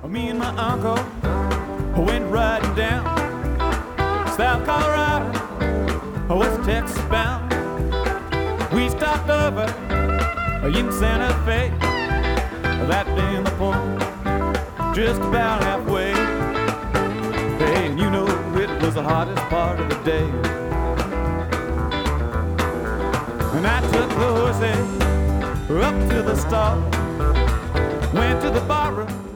Me and my uncle went riding down South Colorado, West Texas bound. We stopped over in Santa Fe, that being the point, just about halfway. Hey, and you know it was the hottest part of the day. And I took the horses up to the stall, went to the barroom,